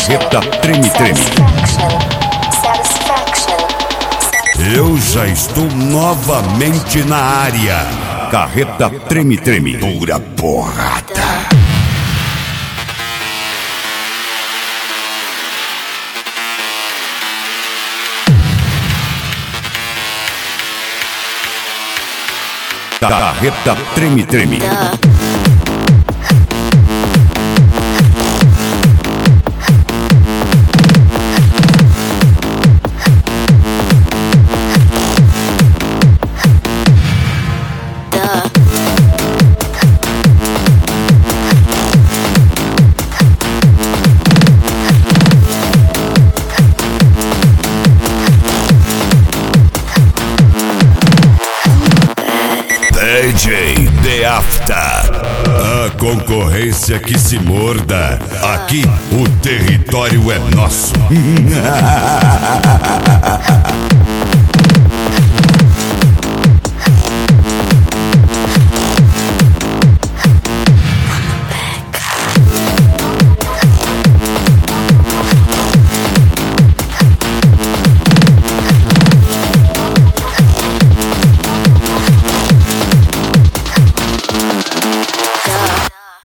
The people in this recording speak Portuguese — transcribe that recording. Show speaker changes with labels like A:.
A: Carreta treme-treme. Eu já estou novamente na área. Carreta treme-treme. Pura porrada. Carreta treme-treme. DJ The After, a concorrência que se morda. Aqui o território é nosso.